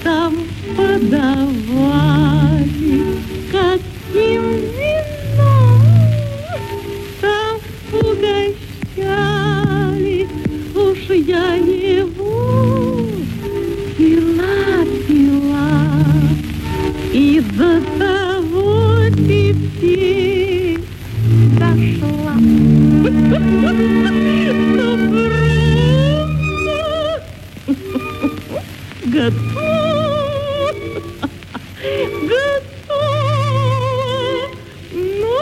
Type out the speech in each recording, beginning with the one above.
там подавали, каким вином там угощали. Уж я его пила, и до того теперь дошла. Готов, готов, ну,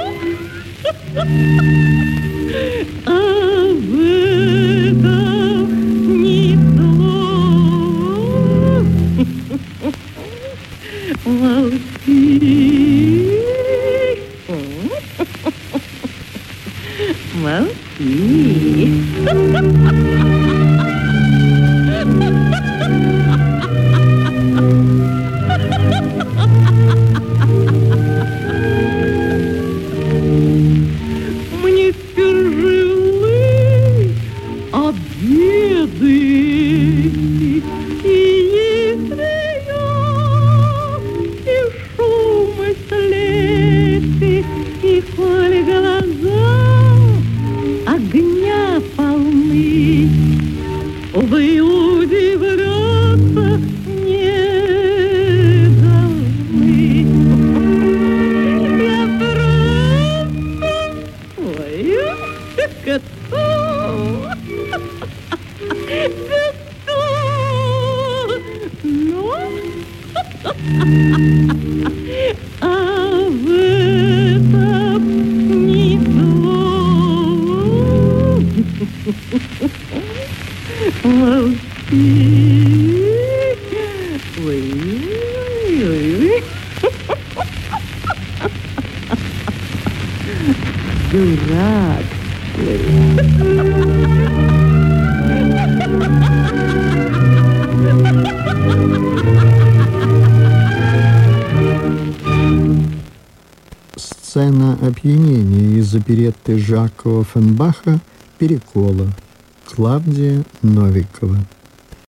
а в этом ни слова. Молчи. Молчи. Мне тяжелы обеды, и если я и шумы слепи, и коль глаза огня полны, вы удивляться не должны. Я просто свою готов, готов, но а в этом ни слова. Молчи. Ой-ой-ой. Дурак. Сцена опьянения из оперетты Жака Оффенбаха «Перекола». Клавдия Новикова.